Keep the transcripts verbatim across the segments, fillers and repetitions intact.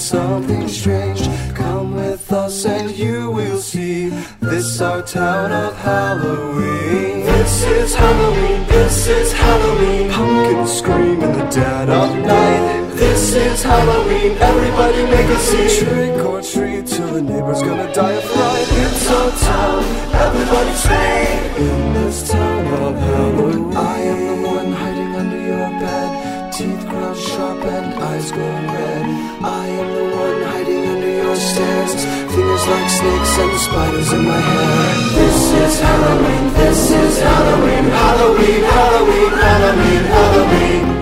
something strange. Come with us and you will see this our town of Halloween. This is Halloween, this is Halloween. Pumpkins scream in the dead of night. This is Halloween, everybody make a scene. Trick or treat till the neighbor's gonna die of fright. It's our town, everybody scream. In this town of Halloween, I am the one hiding under your bed, teeth ground sharp and eyes glowing red. I am the one hiding under your stairs, fingers like snakes and spiders in my hair. This is Halloween, this is Halloween, Halloween, Halloween, Halloween, Halloween.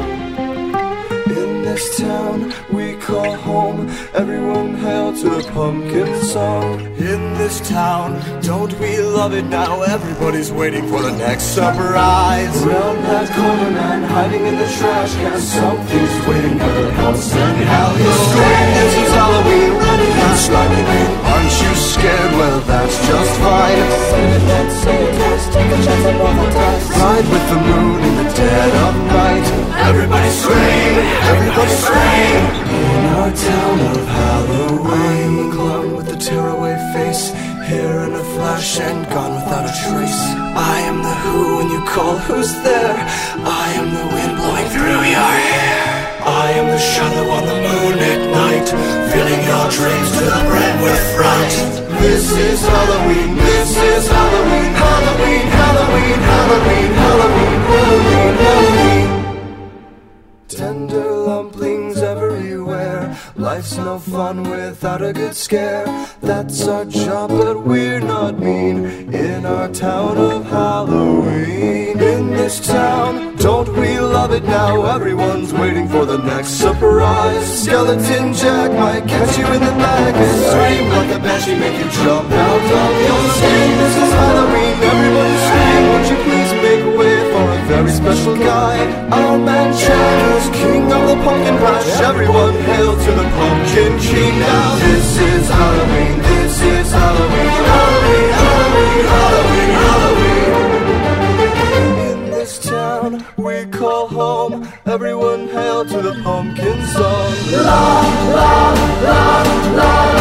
In this town we call home, everyone hail to the pumpkin song. In this town, don't we love it now? Everybody's waiting for the next surprise. Round that corner, man hiding in the trash can, something's waiting for the house and hell. He's screaming, this is Halloween, running and sliding in. Aren't you scared? Well, that's just fine. Sing it once, sing it twice, take a chance and roll the dice. Ride with the moon in the dead of night. Everybody scream, everybody scream. In our town of Halloween, I am the clown with the tearaway face, here in a flash and gone without a trace. I am the who when you call, who's there? I am the wind blowing through your hair. I am the shadow on the moon at night, filling your dreams to the brim with fright. This is Halloween, this is Halloween, Halloween, Halloween, Halloween, Halloween, Halloween, Halloween. Tender lumplings everywhere, life's no fun without a good scare. That's our job, but we're not mean in our town of Halloween. In this town, don't we love it now? Everyone's waiting for the next surprise. Skeleton Jack might catch you in the back and scream like a banshee, make you jump out of your skin. This is Halloween, everybody scream. Won't you please make way for a very special guy? Our man Jack is king of the pumpkin patch. Everyone hail to the pumpkin king. Now this is Halloween, this is Halloween, Halloween, Halloween, Halloween, Halloween. In this town we call home, everyone hail to the pumpkin song. La, la, la, la.